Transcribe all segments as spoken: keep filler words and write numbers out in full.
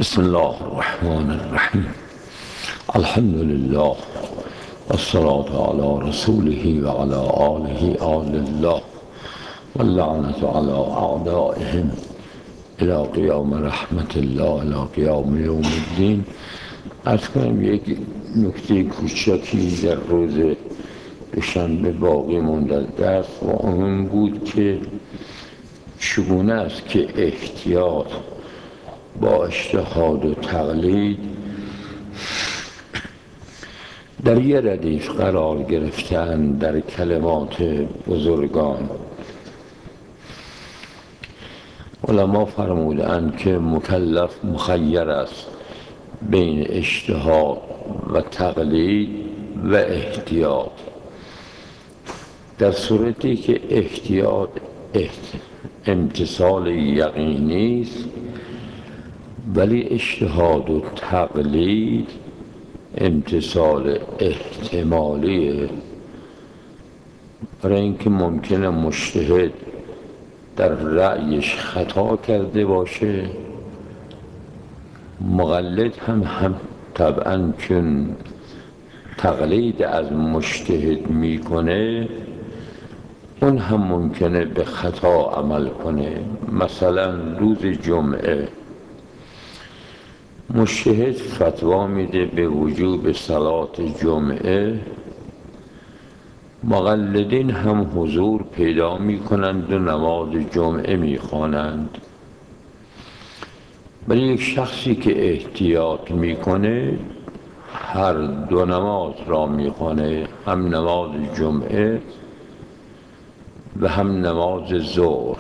بسم الله الرحمن الرحیم. الحمد لله والصلاة على رسوله وعلى آله آل الله واللعنة على أعدائهم إلى قیام رحمت الله إلى قیام یوم الدین. از کنم یک نکته کوچکی در روز دوشنبه باقی مونده است و اون بود که چگونه است که احتیاط با اجتهاد و تقلید در یه ردیف قرار گرفتن در کلمات بزرگان. علما فرمودند که مکلف مخیر است بین اجتهاد و تقلید و احتیاط. در صورتی که احتیاط امتثال یقینی است، ولی اجتهاد و تقلید امتثال احتمالیه، برای اینکه ممکنه مجتهد در رأیش خطا کرده باشه، مقلد هم هم طبعا چون تقلید از مجتهد میکنه اون هم ممکنه به خطا عمل کنه. مثلا روز جمعه مجتهد فتوا میده به وجوب صلات جمعه، مقلدین هم حضور پیدا میکنند و نماز جمعه میخوانند. ولی یک شخصی که احتیاط میکنه هر دو نماز را میخوانه، هم نماز جمعه و هم نماز ظهر.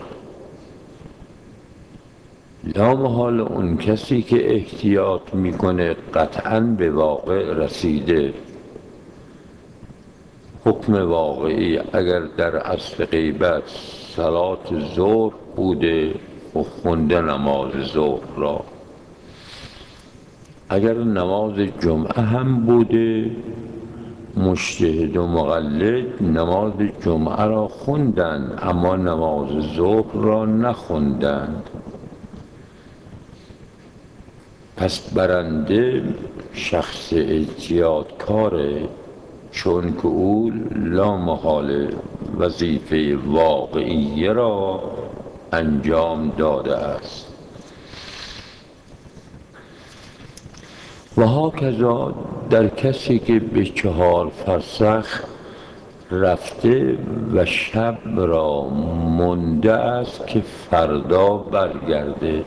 لا محال اون کسی که احتیاط میکنه قطعاً به واقع رسیده. حکم واقعی اگر در اصل غیبت صلات ظهر بوده و خونده نماز ظهر را، اگر نماز جمعه هم بوده مجتهد و مقلد نماز جمعه را خوندند اما نماز ظهر را نخوندند. پس برنده شخص احتیاط کاره، چون که او لا محاله وظیفه واقعی را انجام داده است. و هاکذا در کسی که به چهار فرسخ رفته و شب را مونده است که فردا برگرده.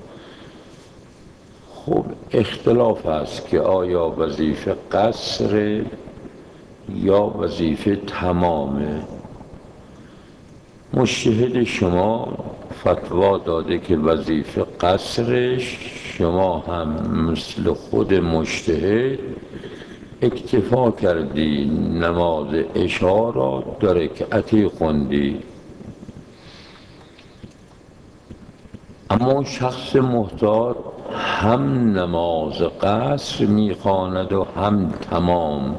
خب اختلاف است که آیا وظیفه قصر یا وظیفه تمامه. مجتهد شما فتوا داده که وظیفه قصرش، شما هم مثل خود مجتهد اکتفا کردی نماز عشا را دو رکعتی خوندی. اما شخص محتاط هم نماز قصر میخواند و هم تمام،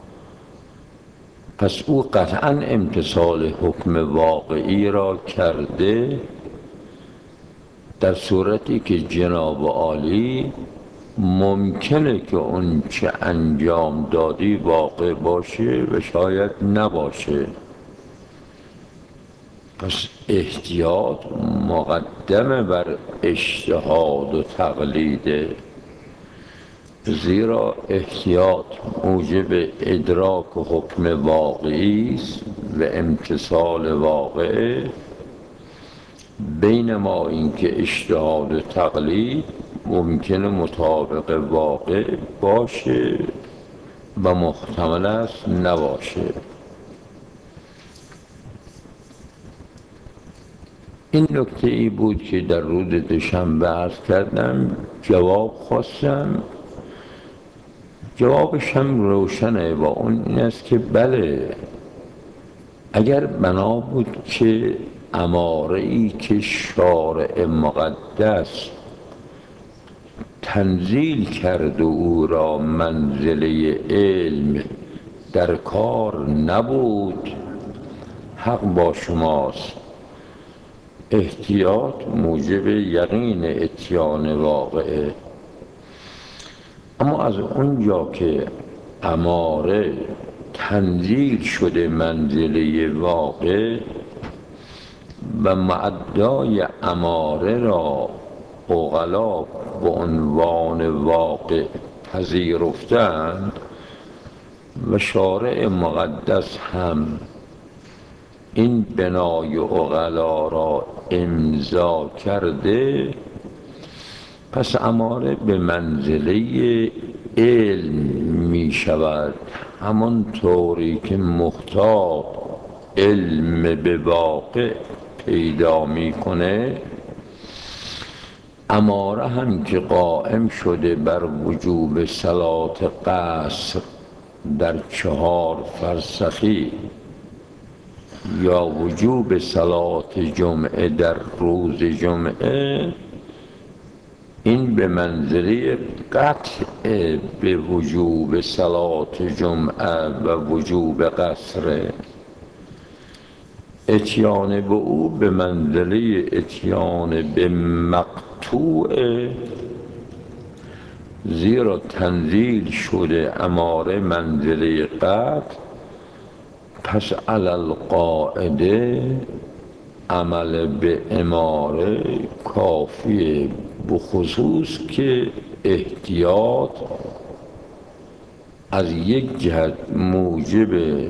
پس او قطعا امتثال حکم واقعی را کرده، در صورتی که جناب عالی ممکنه که اون چه انجام دادی واقع باشه و شاید نباشه. پس احتیاط مقدمه بر اجتهاد و تقلیده، زیرا احتیاط موجب ادراک حکم واقعی است و امتثال واقع. بینما اینکه اجتهاد و تقلید ممکنه مطابق واقع باشه و محتمل است نباشه. این نکته ای بود که در روز دوشنبه عرض کردم. جواب خواستم، جوابش هم روشنه و اون این است که بله، اگر بنا بود که اماره ای که شارع مقدس تنزیل کرد و او را منزله علم در کار نبود، حق با شماست. احتیاط موجب یقین اتیان واقعه. اما از اونجا که اماره تنزیل شده منزله واقع و معدای اماره را عقلا به عنوان واقع پذیرفتند و شارع مقدس هم این بنای عقلا را امضا کرده، پس اماره به منزله علم می شود. همانطوری که محتاط علم به واقع پیدا می کنه، اماره هم که قائم شده بر وجوب صلات قصر در چهار فرسخی یا وجوب صلات جمعه در روز جمعه، این به منزله قطع به وجوب صلات جمعه و وجوب قصر. اتیان به او به منزله اتیان به مقطوع، زیرا تنزیل شده اماره منزله قطع، پس علی القاعده عمل به اماره کافیه، بخصوص که احتیاط از یک جهت موجب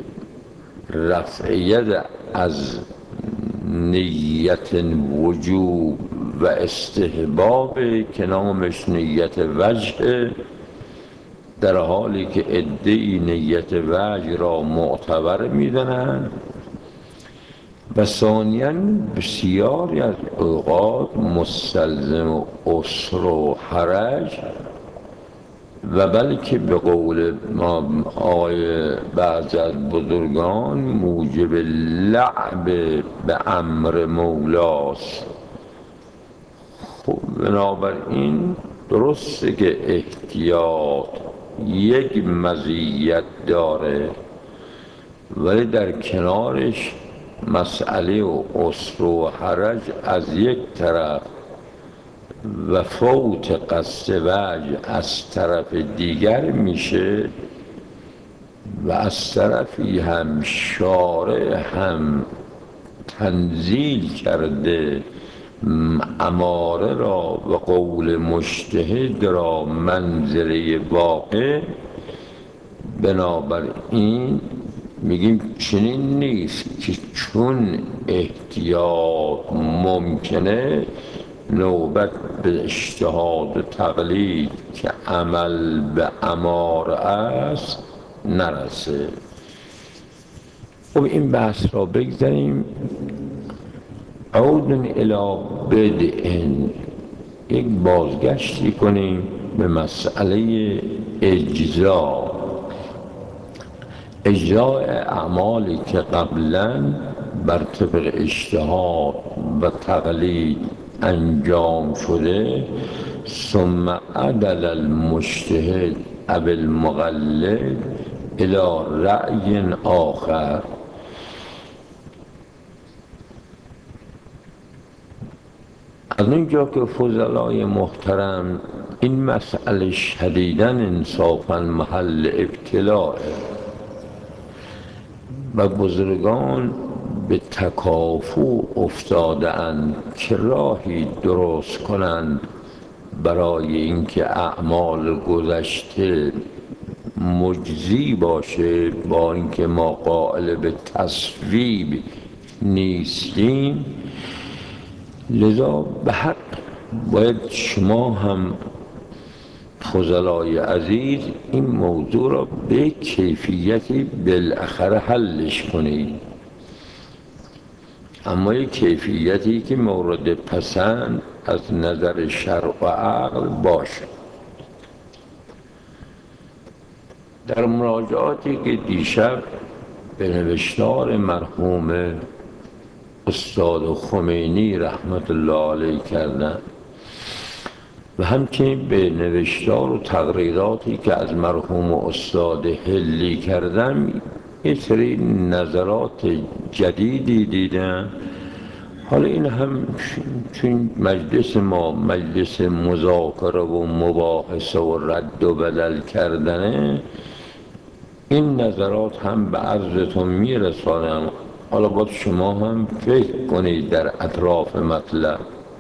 رفعیت از نیت وجوب و استحباب که نامش نیت وجه، در حالی که عده‌ای نیت وجه را معتبر می‌دانند، و ثانیاً بسیاری از اوقات مستلزم عسر و حرج، و بلکه به قول ما آقای بعضی از بزرگان موجب لعب به امر مولاست. خب بنابراین درسته که احتیاط یک مزیت داره، ولی در کنارش مسئله و عسر و حرج از یک طرف و فوت قصد وجه از طرف دیگر میشه، و از طرفی هم شارع هم تنزیل کرده اماره را و قول مجتهد را منزله واقع. بنابراین میگیم چنین نیست که چون احتیاط ممکنه نوبت به اجتهاد و تقلید که عمل به اماره است نرسه. خب این بحث را بگذاریم. عود الی بدء، یک بازگشتی کنیم به مسئله اجزا. اجزای اعمالی که قبلا بر طبق اجتهاد و تقلید انجام شده، ثم عدل المجتهد او المقلد الی رأی آخر. از اونجا که فضلای محترم این مسئله شدیداً انصافاً محل ابتلاء و بزرگان به تکافؤ افتاده اند که راهی درست کنند برای اینکه اعمال گذشته مجزی باشه، با اینکه ما قائل به تصویب نیستیم. لذا به حق باید شما هم فضلای عزیز این موضوع را به کیفیتی بالاخره حلش کنید، اما یک کیفیتی که مورد پسند از نظر شرع و عقل باشه. در مراجعاتی که دیشب به نوشتار مرحوم استاد خمینی رحمت الله علیه کردن و همچنین به نوشتار و تقریراتی که از مرحوم استاد حلی کردم، یه سری نظرات جدیدی دیدم. حالا این هم چون مجلس ما مجلس مذاکره و مباحثه و رد و بدل کردنه، این نظرات هم به عرضتون میرسانم. حالا باید شما هم فکر کنید در اطراف مطلب.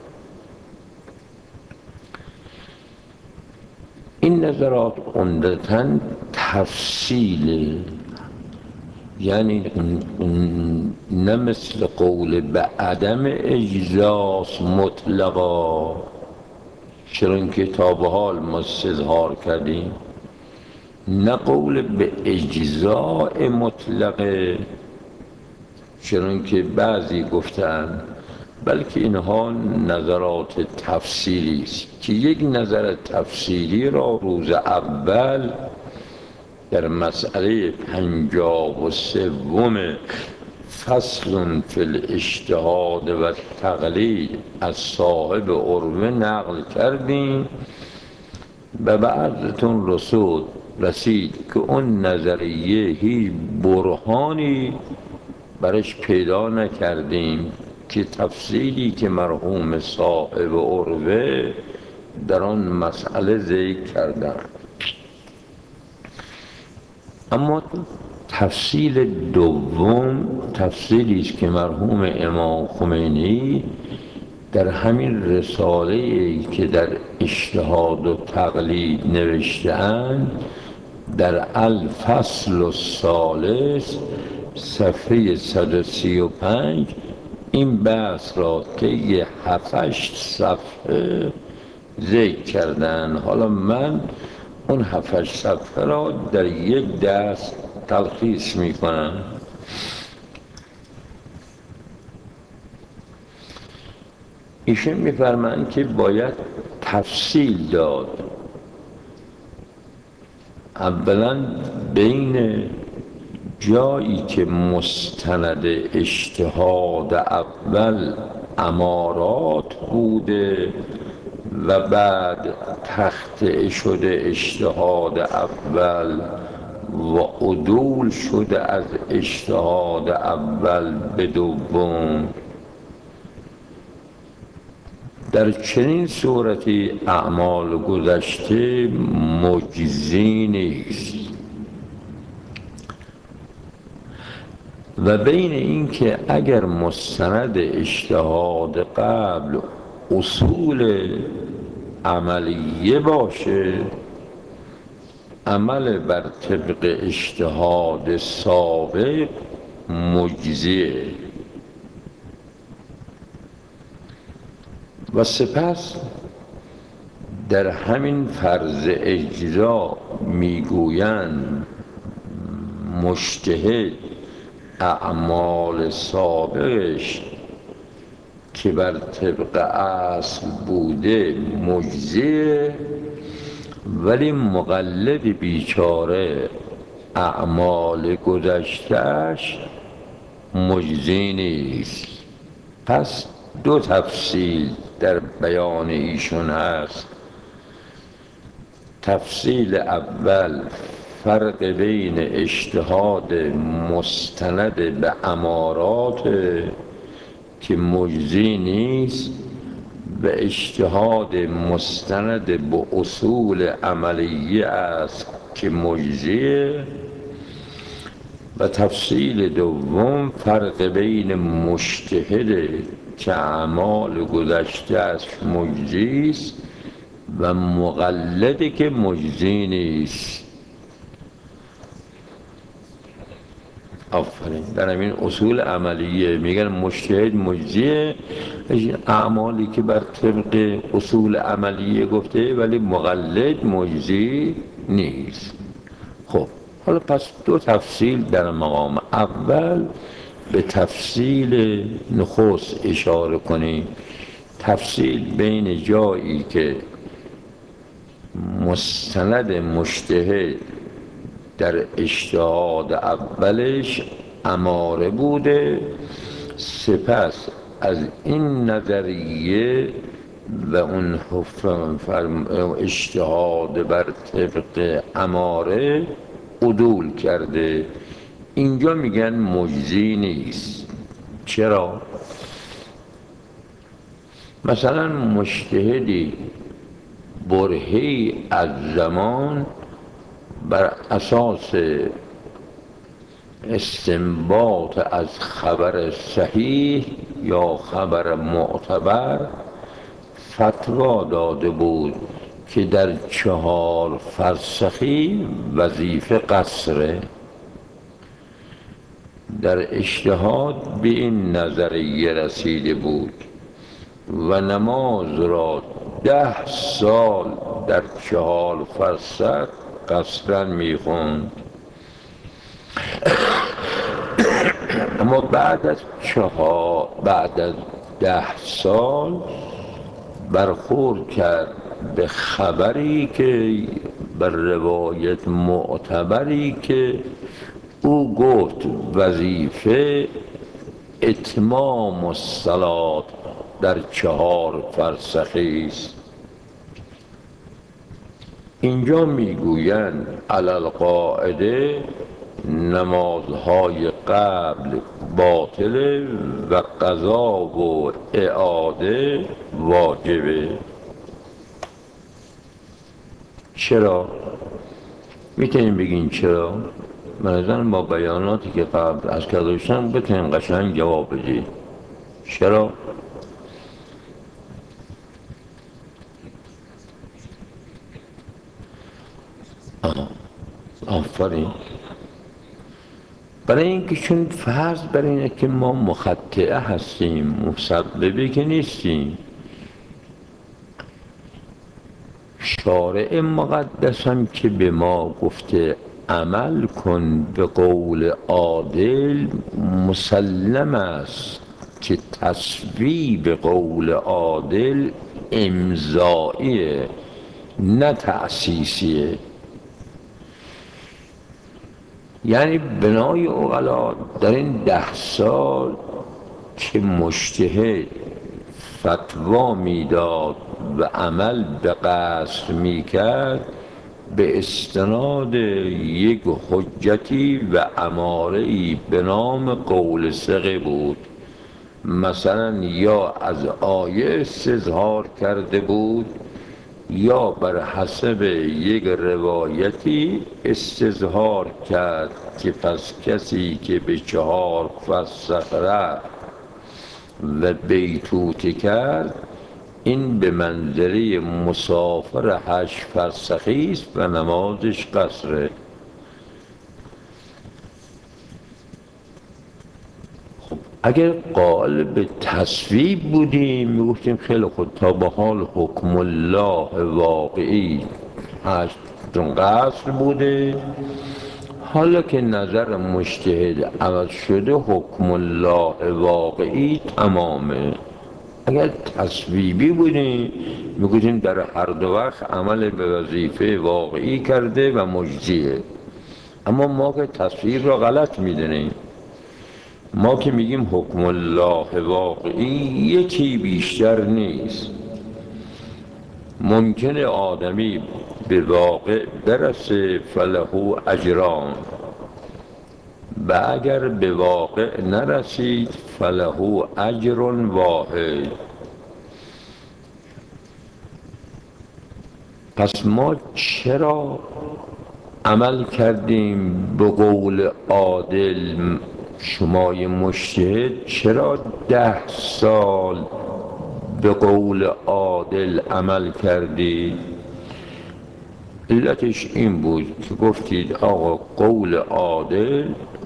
این نظرات عمدتاً تفصیل، یعنی نه مثل قول به عدم اجزاس مطلقا، چون که تا به حال ما استظهار کردیم، نه قول به اجزاء مطلقه چون که بعضی گفتن، بلکه اینها نظرات تفصیلی است که یک نظر تفصیلی را روز اول در مسئله پنجاه و سوم فصل فی الاجتهاد و تقلید از صاحب عروه نقل کردیم و به عرضتون رسول رسید که اون نظریه هیچ برهانی برش پیدا نکردیم که تفصیلی که مرحوم صاحب عروه در آن مسئله ذکر کردن. اما تفصیل دوم تفصیلی است که مرحوم امام خمینی در همین رساله‌ای که در اجتهاد و تقلید نوشته‌اند در الفصل الثالث صفحه صد و سی و پنج این بحث را طی هفتش صفحه ذکر کردن. حالا من اون هفتش صفحه را در یک دست تلخیص می کنم. ایشون می‌فرمایند که باید تفصیل داد، اولا بین جایی که مستند اجتهاد اول امارات بوده و بعد تخطئه شده اجتهاد اول و عدول شده از اجتهاد اول به دوم، در چنین صورتی اعمال گذشته مجزی نیست. و بین این که اگر مستند اجتهاد قبل اصول عملیه باشه، عمل بر طبق اجتهاد سابق مجزیه و سپس در همین فرض اجزا میگویند مجتهد اعمال سابقش که بر طبق اصل بوده مجزیه، ولی مقلد بیچاره اعمال گذشتهش مجزی نیست. پس دو تفصیل در بیان ایشون هست. تفصیل اول فرق بین اجتهاد مستند به امارات که مجزی نیست و اجتهاد مستند به اصول عملیه است که مجزیه، و تفصیل دوم فرق بین مجتهد که اعمال گذشته از مجزی است و مقلد که مجزی نیست. آفرین. در همین اصول عملیه میگن مجتهد مجزیه، اعمالی که بر طبق اصول عملیه گفته ولی مقلد مجزی نیست. خب حالا پس دو تفصیل در مقام اول به تفصیل نخست اشاره کنیم. تفصیل بین جایی که مستند مجتهد در اجتهاد اولش اماره بوده، سپس از این نظریه و اون اجتهاد بر طبق اماره عدول کرده. اینجا میگن مجزی نیست. چرا؟ مثلا مجتهدی برهی از زمان بر اساس استنباط از خبر صحیح یا خبر معتبر فتوا داده بود که در چهار فرسخی وظیفه قصره. در اجتهاد به این نظریه رسیده بود و نماز را ده سال در چهار فرسخ قصرا میخوند. اما بعد از چهار بعد از ده سال برخورد کرد به خبری که بر روایت معتبری که او گفت وظیفه اتمام الصلاة در چهار فرسخی است. اینجا میگویند علی القاعده نمازهای قبل باطله و قضا و اعاده واجبه. چرا؟ میتونیم بگین چرا؟ من با بیاناتی که قبل از که داشتم بتونیم قشنگ جواب بدید. چرا؟ آفرین. برای اینکه چون فرض بر اینه که ما مخطئه هستیم، مسببه که نیستیم. شارع مقدس هم که به ما گفته عمل کن به قول عادل، مسلم است که تصویب قول عادل امضاییه نه تأسیسیه. یعنی بنای عقلا در این ده سال که مجتهد فتوا میداد و عمل به قصر میکرد به استناد یک حجتی و اماره‌ای به نام قول ثقه بود. مثلا یا از آیه استظهار کرده بود یا بر حسب یک روایتی استظهار کرد که پس کسی که به چهار فرسخ رفت و بیتوته کرد این به منزله مسافر هشت فرسخی است و نمازش قصره. خب اگر قائل به تصویب بودیم میگفتیم خیلی خود تا به حال حکم الله واقعی هشت قصر بوده، حالا که نظر مجتهد عوض شده حکم الله واقعی تمامه. اگر تصویبی بودیم میگوییم در هر دو وقت عمل به وظیفه واقعی کرده و مجزیه. اما ما که تصویب را غلط میدونیم، ما که میگیم حکم الله واقعی یکی بیشتر نیست. ممکنه آدمی به واقع برسه فله اجران و اگر به واقع نرسید فله اجر واحد. پس ما چرا عمل کردیم به قول عادل؟ شمای مجتهد چرا ده سال به قول عادل عمل کردید؟ علتش این بود که گفتید آقا قول عادل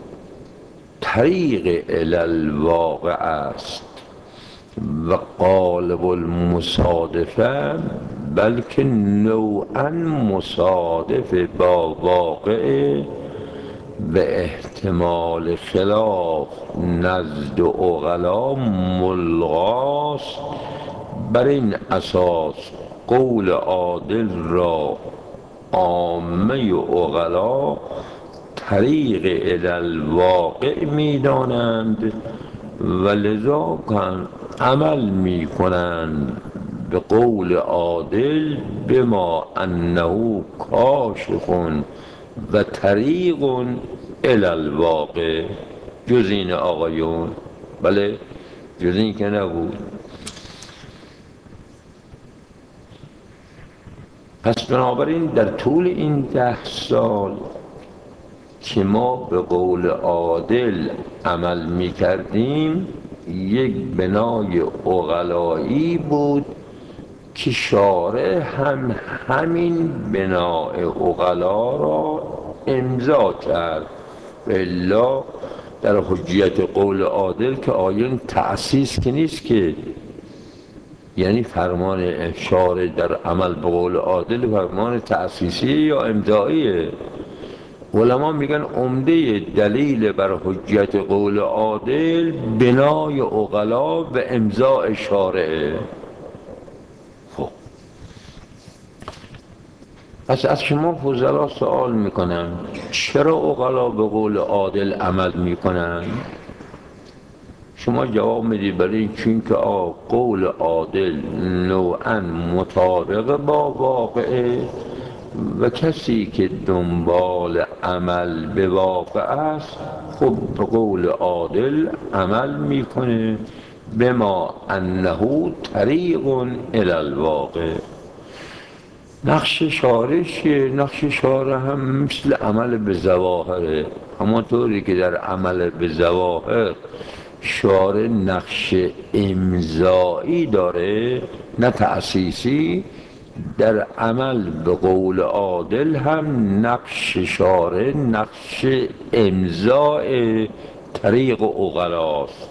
طریق الالواقع است و قالب المصادفه بلکه نوعا مصادف با واقع و احتمال خلاف نزد عقلا ملغاست. بر این اساس قول عادل را عامه عقلا طریق الالواقع میدانند و لذا کن عمل میکنند به قول عادل بما انه کاشف و طریق الالواقع. جز این آقایون؟ بله جز این که نبود. پس بنابراین در طول این ده سال که ما به قول عادل عمل می کردیم یک بنای عقلایی بود که شارع هم همین بنای عقلا را امضا کرد. الا در حجیت قول عادل که آیه تأسیس که نیست که، یعنی فرمان شارع در عمل به قول عادل فرمان تأسیسی یا امضاییه. علما میگن عمده دلیل بر حجیت قول عادل بنای عقلا و امضاء شارعه. خب پس از شما فضلا سوال میکنم چرا عقلا به قول عادل عمل میکنن؟ شما جواب میدی برای چون که قول عادل نوعا مطابق با واقعه و کسی که دنبال عمل به واقع است خب به قول عادل عمل میکنه بما انه طریق الی الواقع. نقش شارع چیه؟ نقش شارع هم مثل عمل به ظواهره، همانطوری که در عمل به ظواهر شارع نقش امضایی داره نه تأسیسی، در عمل به قول عادل هم نقش شارع نقش امضاء طریق عقلاست.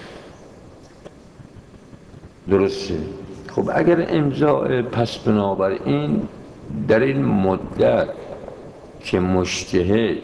درسته؟ خب اگر امضاء، پس بنابراین در این مدت که مجتهد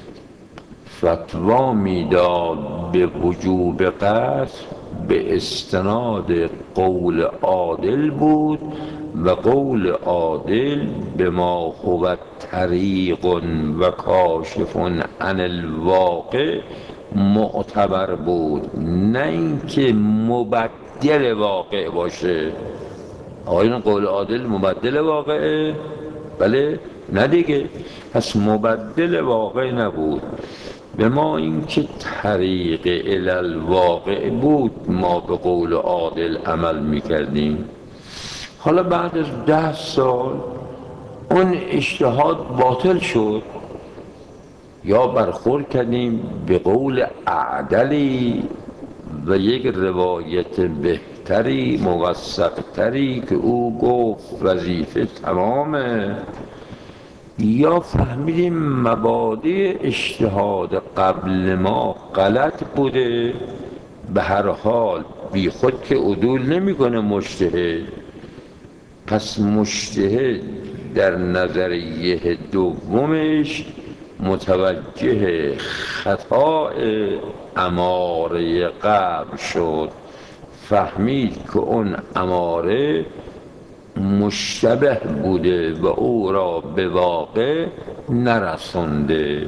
فتوا میداد به وجوب قصد به استناد قول عادل بود و قول عادل به ما هو طریق و کاشف عن الواقع معتبر بود، نه اینکه مبدل واقع باشه. آیا قول عادل مبدل واقعه؟ بله، نه دیگه. پس مبدل واقع نبود، به ما اینکه طریق الی الواقع بود ما به قول عادل عمل میکردیم. حالا بعد از ده سال اون اجتهاد باطل شد، یا برخورد کردیم به قول اعدلی و یک روایت بهتری موثقتری که او گفت وظیفه تمامه، یا فهمیدیم مبادئ اجتهاد قبل ما غلط بوده. به هر حال بی خود که عدول نمیکنه مجتهد، پس مجتهد در نظریه دومش متوجه خطای اماره قبل شد، فهمید که اون اماره مشتبه بوده و او را به واقع نرسونده.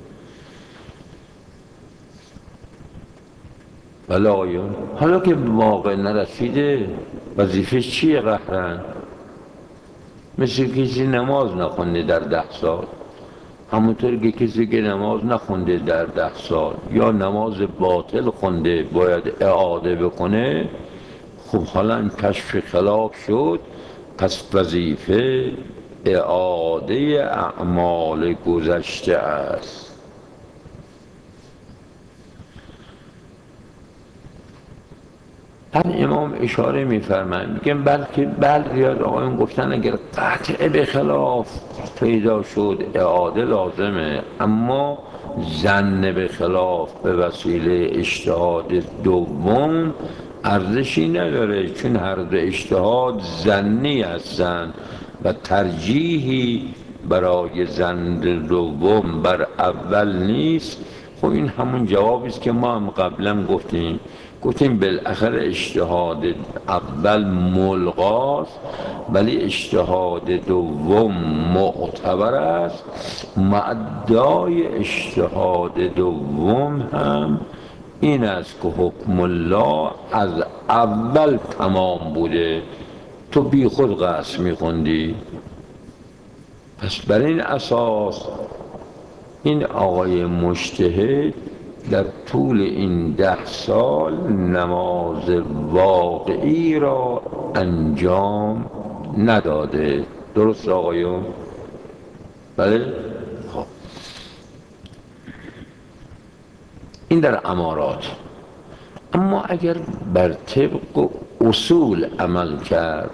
بلایه حالا که به واقع نرسیده وظیفه چیه قهرن؟ مثل کسی نماز نخونده در ده سال، همونطور که کسی که نماز نخونده در ده سال یا نماز باطل خونده باید اعاده بکنه. خب حالا کشف خلاف شد، پس وظیفه اعاده اعمال گذشته است. بعد امام اشاره میفرمایند میگن بلکه بل ریاض آقایون گفتن اگر قطع به خلاف پیدا شد اعاده لازمه، اما ظن به خلاف به وسیله اجتهاد دوم ارزشی نداره، چون هر دو اجتهاد ظنی هستند و ترجیحی برای ظن دوم بر اول نیست. خب این همون جوابی است که ما هم قبلا گفتیم گفتیم بالاخره اجتهاد اول ملغاست ولی اجتهاد دوم معتبر است. مدعای اجتهاد دوم هم این است که حکم الله از اول تمام بوده، تو بی خود قصد میخوندی. پس بر این اساس این آقای مجتهد در طول این ده سال نماز واقعی را انجام نداده. درست آقایون؟ بله؟ خب این در امارات. اما اگر بر طبق اصول عمل کرد،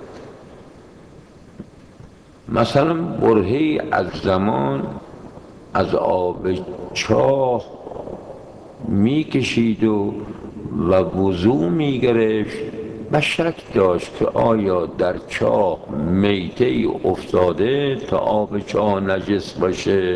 مثلا برهی از زمان از آب چاه میکشید و و وضو میگرفت و شک داشت که آیا در چاه میته ای افتاده تا آب چاه نجس باشه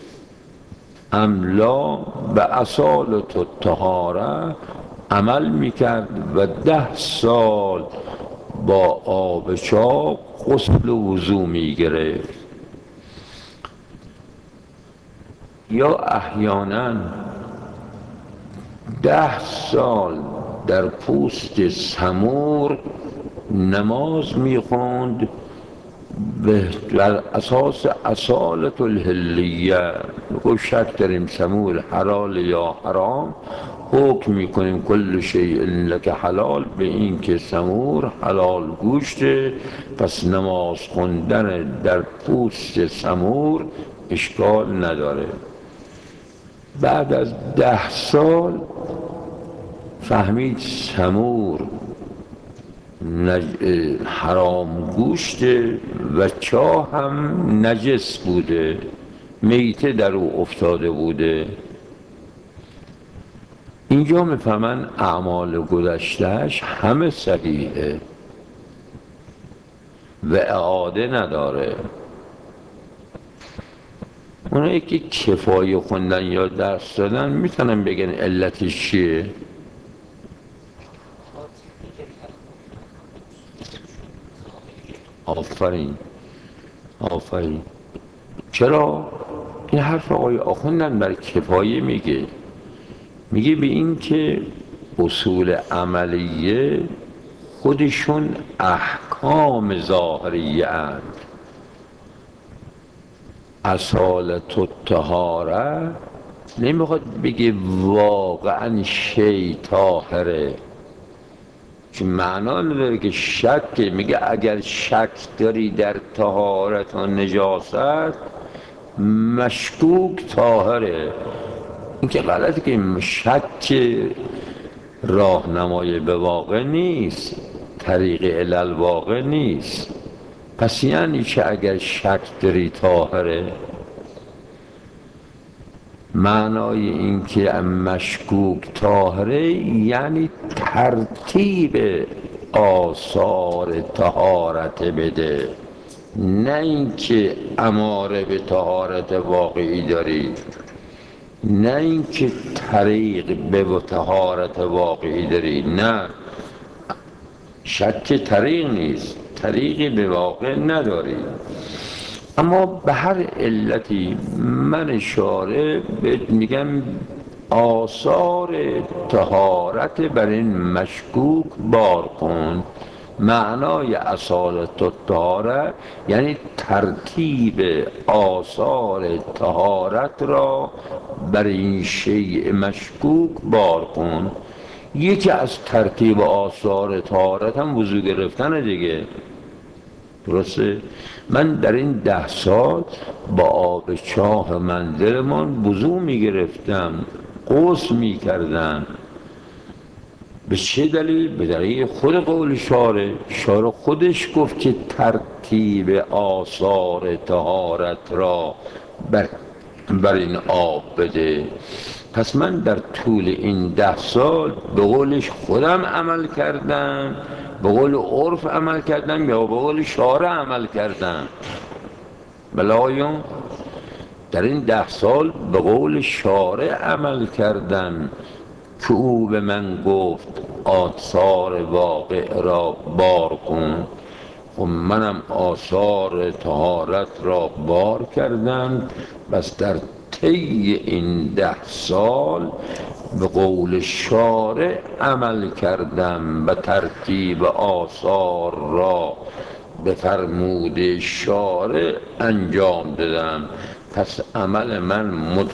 ام لا، به اصالت الطهاره عمل میکرد و ده سال با آب چاه غسل و وضو میگرفت. یا احیانا ده سال در پوست سمور نماز میخوند بر اساس اصالت الحلیه، گفت شک داریم سمور حلال یا حرام، حکم میکنیم کل شیء لک حلال، به این که سمور حلال گوشته، پس نماز خوندن در پوست سمور اشکال نداره. بعد از ده سال فهمید سمور نج... حرام گوشته و چاه هم نجس بوده، میته در او افتاده بوده. اینجا میفهمن اعمال گذشتهش همه صحیحه و اعاده نداره. اونایی که کفایه خوندن یا درس دادن میتونن بگن علتش چیه؟ آفرین آفرین. چرا؟ این حرف آقای آخوندن بر کفایه میگه، میگه به این که اصول عملیه خودشون احکام ظاهریه اند. اصالت الطهاره نمیخواد بگه واقعا شی طاهره، چون معنا نداره که شک، میگه اگر شک داری در طهارت و نجاست مشکوک طاهره. این که غلطه که شک راهنمای به واقع نیست، طریق الالواقع نیست. پس یعنی که اگر شک داری طاهره، معنای این که مشکوک طاهره یعنی ترتیب آثار طهارت بده، نه اینکه اماره به طهارت واقعی داری، نه اینکه طریق به طهارت واقعی داری. نه، شک طریق نیست، طریقی به واقع نداری. اما به هر علتی من اشاره بهت میگم آثار طهارت بر این مشکوک بار کن. معنای اصالت الطهاره یعنی ترتیب آثار طهارت را بر این شیء مشکوک بار کن. یکی از ترتیب آثار طهارت هم وضو گرفتن دیگه، درسته؟ من در این ده سال با آب چاه منزلمان وضو میگرفتم، غسل میکردم. به چه دلیل؟ به دلیل خود قول شارع. شارع خودش گفت که ترتیب آثار طهارت را بر, بر این آب بده. پس من در طول این ده سال به قولش خودم عمل کردم، به قول عرف عمل کردم، یا به قول شارع عمل کردم. بلایون در این ده سال به قول شارع عمل کردم که او به من گفت آثار واقع را بار کن. و منم آثار طهارت را بار کردم. بس در طی این ده سال به قول شارع عمل کردم و ترتیب آثار را به فرموده شارع انجام دادم. پس عمل من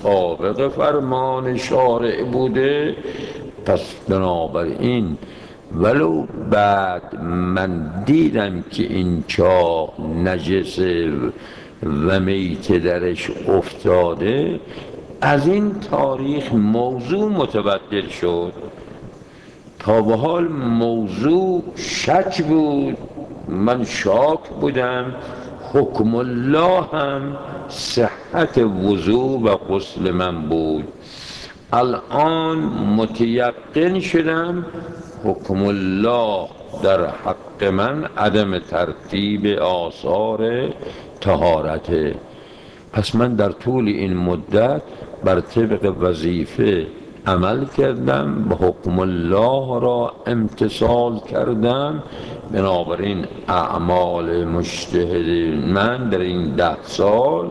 مطابق فرمان شارع بوده. پس بنابراین ولو بعد من دیدم که این چاه نجسه و میت درش افتاده، از این تاریخ موضوع متبدل شد. تا به حال موضوع شک بود، من شاک بودم، حکم الله هم صحت وضوع و غسل من بود. الان متیقن شدم حکم الله در حق من عدم ترتیب آثار طهارته. پس من در طول این مدت بر طبق وظیفه عمل کردم، به حکم الله را امتثال کردم. بنابراین اعمال مجتهد من در این ده سال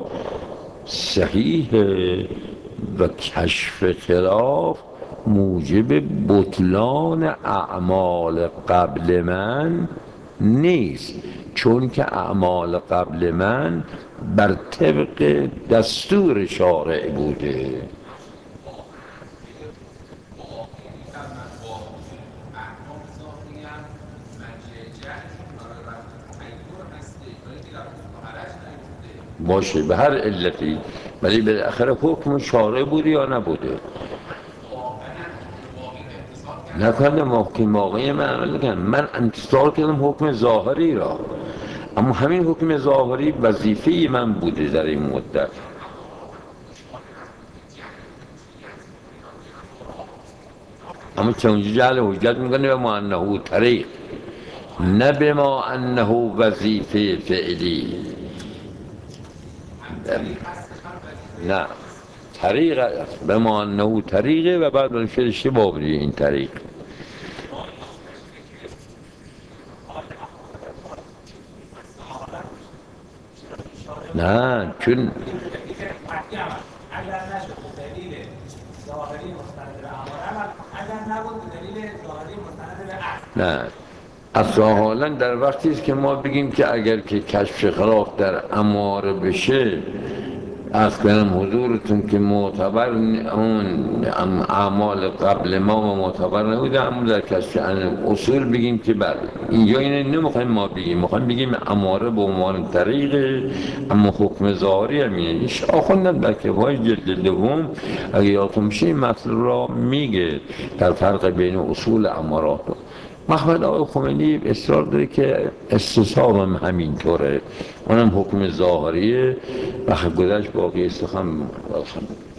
صحیحه و کشف خلاف موجب بطلان اعمال قبل من نیست، چون که اعمال قبل من بر طبق دستور شارع بوده. باشه به هر علتی، ولی بالاخره حکم شارع بوده یا نبوده؟ نکنه حکم واقعی من عمل کردم، من انتصار کردم حکم ظاهری را، اما همین حکم ظاهری وظیفه من بوده در این مدت. اما چون جعل حجت میکنه به ما انه طریق، نه به ما انه وظیفه فعلی. نه طریق به ما انه طریقه و بعد من فرشته بابری این طریق. نه چون نه اصلا حالا در وقتی است که ما بگیم که اگر که کشف خلاف در اماره بشه، از کنم حضورتون که معتبر اون اعمال قبل ما معتبر نبوده، اما در کشف اصول بگیم که بله. اینجا اینه نمیخوایم ما بگیم، میخوایم بگیم اماره به عنوان طریقه، اما حکم ظاهری همینه. این آخوندن در کتاب‌های جلد دوم اگه یادتون میشه این مطلب را میگه در فرق بین اصول امارات. محمد آقای خمینی اصرار داره که استصحاب هم همینطوره، اونم حکم ظاهریه و گذشت باقی استخام